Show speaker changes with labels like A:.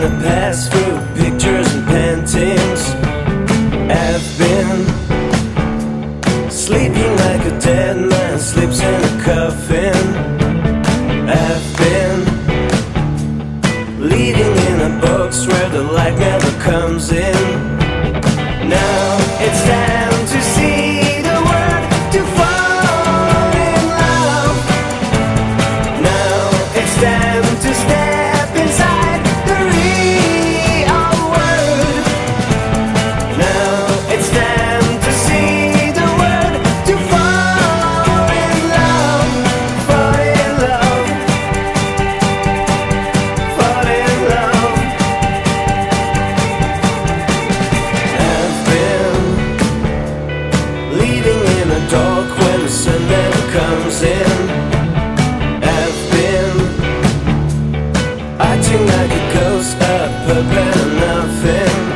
A: the past through pictures and paintings. I've been sleeping like a dead man sleeps in a coffin. I've been leading in a box where the light never comes in. Now it's time to see the world, to fall in love. Now it's time to step inside the real world. Now it's time to see the world, to fall in love, fall in love, fall in love. I've been leading in the dark when the sun never comes in. I've been acting like a ghost, a puppet and nothing.